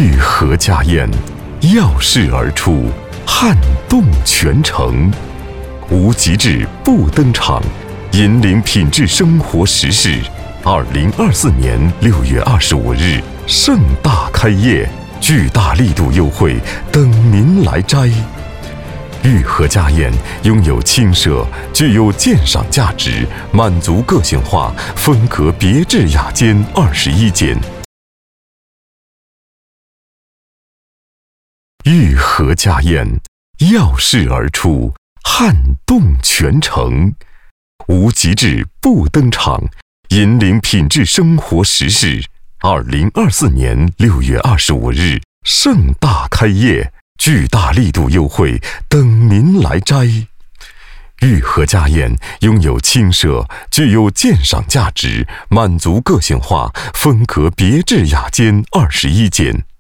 玉河家宴，耀世而出，撼动全城。无极致不登场，引领品质生活时事。2024年6月25日盛大开业，巨大力度优惠等您来摘。玉河家宴拥有轻奢、具有鉴赏价值、满足个性化、风格别致雅间21间。玉河家宴，耀世而出，撼动全城。无极致不登场，引领品质生活时事。2024年6月25日盛大开业，巨大力度优惠等您来摘。玉河家宴拥有轻奢、具有鉴赏价值、满足个性化、风格别致雅间21间。